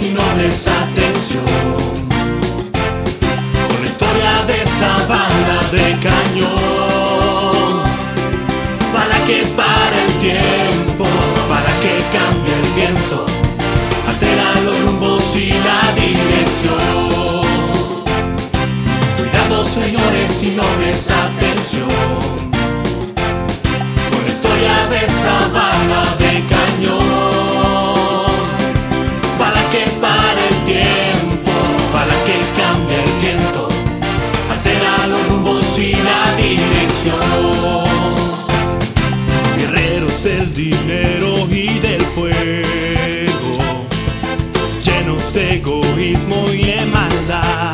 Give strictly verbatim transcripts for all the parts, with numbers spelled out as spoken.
y nobles, atención. Con la historia de esa bala de cañón, para que pare el tiempo, para que cambie el viento, altera los rumbos y la dirección. Cuidado, señores y nobles, atención. Con la historia de esa bala de cañón, para que pare el tiempo, para que cambie el viento, altera los rumbos y la dirección. Guerreros del dinero y del fuego, llenos de egoísmo y de maldad,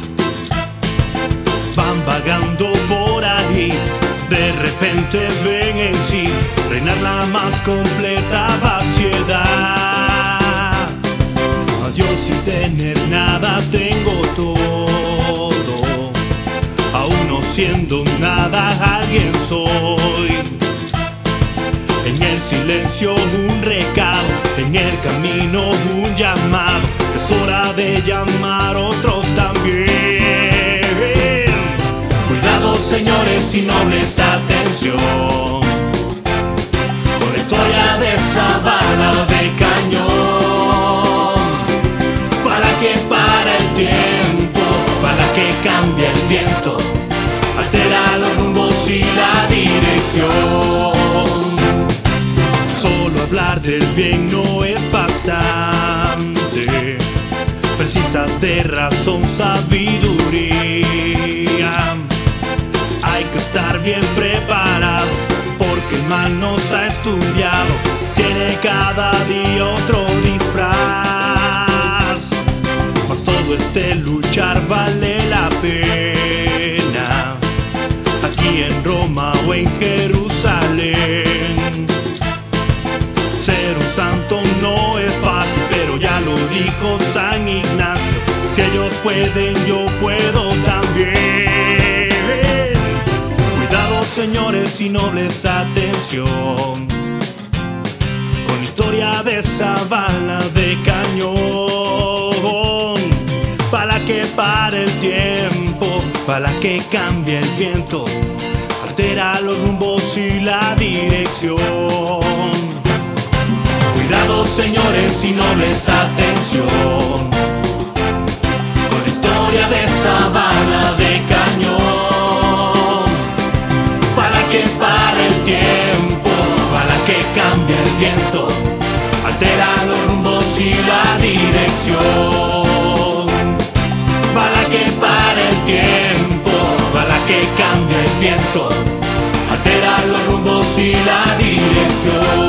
van vagando por ahí. De repente ven en sí reinar la más completa vaciedad. A Dios sin tener nada tengo todo, aún no siendo nada alguien soy. En el silencio un recado, en el camino un llamado. Es hora de llamar otros también. Cuidado, señores y nobles, atención. Con la historia de esa bala de cañón, para que pare el tiempo, para que cambie el viento, altera los rumbos y la dirección. Solo hablar del bien no es bastante, precisas de razón, sabiduría. Hay que estar bien preparado, porque el mal nos ha estudiado, tiene cada día otro disfraz. Mas todo este luchar vale la pena, aquí en Roma o en Jerusalén. Ser un santo no es fácil, pero ya lo dijo San Ignacio: si ellos pueden, yo puedo también. Cuidado, señores y nobles, atención. Con la historia de esa bala de cañón, para que pare el tiempo, para que cambie el viento, altera los rumbos y la dirección. Cuidado, señores y nobles, atención. Con la historia de esa bala de cañón, para que pare el tiempo, para que cambie el viento, altera los rumbos y la dirección. Para que pare el tiempo, para que cambie el viento, altera los rumbos y la dirección.